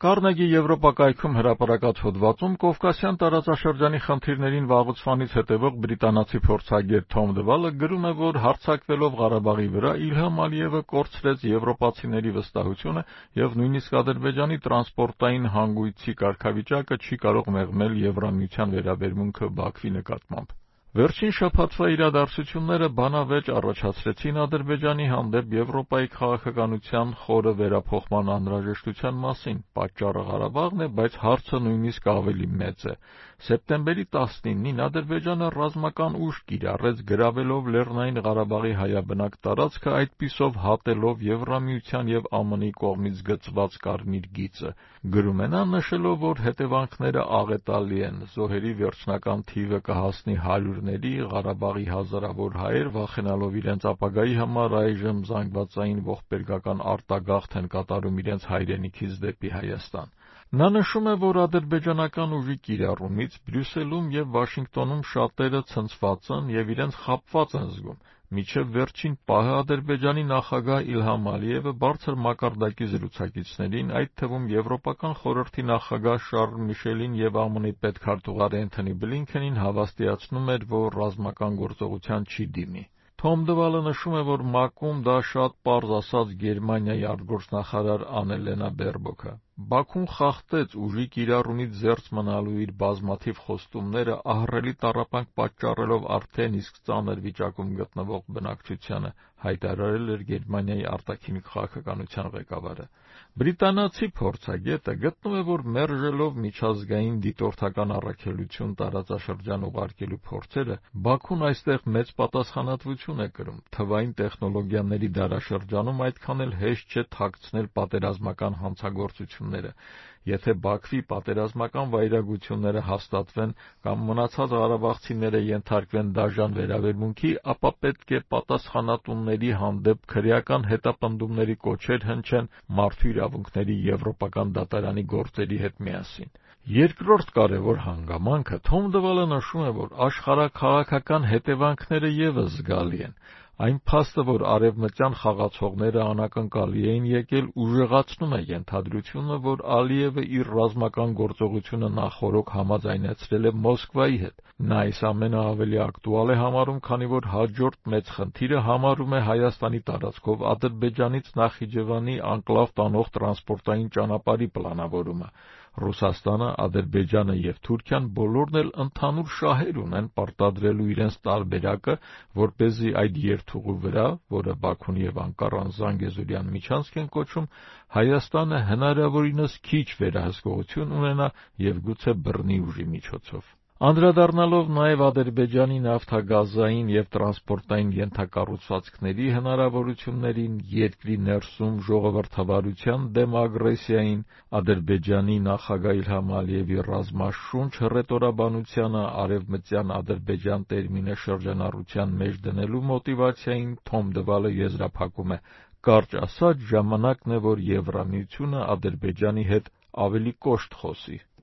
Կարնեգի եվրոպակայքում հրապարակած հոդվածում Կովկասյան տարածաշրջանի խնդիրներին վաղուց հետևող բրիտանացի փորձագետ Թոմ Դվալը գրում է, որ հարձակվելով Ղարաբաղի վրա Իլհամ Ալիևը կորցրեց եվրոպացիների վստահությունը և նույնիսկ Ադրբեջանի տրանսպորտային հանգույցի կարգավիճակը չի կարող մեղմել Եվրամիության վերաբերմունքը Բաքվի նկատմամբ։ Վերջին շաբաթվա իրադարձությունները բանավեճ առաջացրեցին Ադրբեջանի հանդեպ Եվրոպայի քաղաքականության խորը վերափոխման անհրաժեշտության մասին։ Պատճառը Ղարաբաղն է, բայց հարցը նույնիսկ ավելի մեծ է։ Սեպտեմբերի 19-ին Ադրբեջանը ռազմական ուժ կիրառեց, գրավելով Լեռնային Ղարաբաղի հայաբնակ տարածքը, այդպիսով հատելով Եվրամիության և ԱՄՆ-ի կողմից գծված կարմիր գիծը։ Գրում է նա, նշելով, որ հետևանքները աղետալի են, զոհերի վերջնական թիվը կհասնի հարյուրների, Ղարաբաղի հազարավոր հայեր, վախենալով իրենց ապագայի համար, այժմ զանգվածային ողբերգական արտագաղթ են կատարում իրենց հայրենիքից դեպի Հայաստան։ Նա նշում է, որ ադրբեջանական ուժի կիրառումից Բրյուսելում և Վաշինգտոնում շատերը ցնցված են և իրենց խաբված են զգում։ Մինչև վերջին պահը Ադրբեջանի նախագահ Իլհամ Ալիևը բարձր մակարդակի զրուցակիցներին, այդ թվում Եվրոպական խորհրդի նախագահ Շարլ Միշելին և ԱՄՆ-ի պետքարտուղար Էնթոնի Բլինքենին հավաստիացնում էր, որ ռազմական գործողության չի դիմի։ Թոմ Դվալը նշում է, որ ՄԱԿ-ում դա շատ պարզ ասաց Գերմանիայի արտգործնախարար Աննելենա Բերբոքը։ Բաքուն խախտեց ուժի կիրառումից զերծ մնալու իր բազմաթիվ խոստումները, ահռելի տառապանք պատճառելով արդեն իսկ ծանր վիճակում գտնվող բնակչությանը, հայտարարել էր Գերմանիայի արտաքին քաղաքականության ղեկավարը։ Բրիտանացի փորձագետը գտնում է, որ մերժելով միջազգային դիտորդական առաքելություն տարածաշրջան ուղարկելու փորձերը, Բաքուն այստեղ մեծ պատասխանատվություն է կրում։ Թվային տեխնոլոգիաների դարաշրջանում այդքան էլ հեշտ չէ թաքցնել պատերազմական հանցագործությունները։ Եթե Բաքվի պատերազմական վայրագությունները հաստատվեն կամ մնացած ղարաբաղցիները ենթարկվեն դաժան վերաբերմունքի, ապա պետք է պատասխանատուների հանդեպ քրեական հետապնդումների կոչեր հնչեն Մարդու իրավունքների Եվրոպական դատարանի գործերի հետ միասին։ Երկրորդ կարևոր հանգամանքը Թոմ Դվալը նշում է, որ աշխարհաքաղաքական հետևանքները ևս զգալի են։ Այն փաստը, որ արևմտյան խաղացողները անակնկալի էին եկել, ուժեղացնում է ենթադրությունը, որ Ալիևը իր ռազմական գործողությունը նախօրոք համաձայնեցրել է Մոսկվայի հետ։ Նա այս ամենը ավելի ակտուալ է համարում, քանի որ հաջորդ մեծ խնդիրը համարում է Հայաստանի տարածքով Ադրբեջանից Նախիջևանի անկլավ տանող տրանսպորտային ճանապարհի պլանավորումը։ Ռուսաստանը, Ադրբեջանը և Թուրքիան բոլորն էլ ընդհանուր շահեր ունեն պարտադրելու իրենց տարբերակը, որպեսզի այդ երթուղու վրա, որը Բաքուն և Անկարան Զանգեզուրյան միջանցք են կոչում, Հայաստանը հնարավորինս քիչ վերահսկողություն ունենա և գուցե բռնի ուժի միջոցով։ Անդրադառնալով նաև Ադրբեջանի նավթագազային և տրանսպորտային ենթակառուցվածքների հնարավորություններին, երկրի ներսում ժողովրդավարության դեմ ագրեսիային, Ադրբեջանի նախագահ Իլհամ Ալիևի ռազմաշունչ հռետորաբանությանը, արևմտյան Ադրբեջան տերմինը շրջանառության մեջ դնելու մոտիվացիային, Թոմ Դվալը եզրափակում է. «Կարճ ասած, ժամանակն է, որ Եվրամիությունը Ադրբեջանի հետ ավելի կոշտ խոսի»։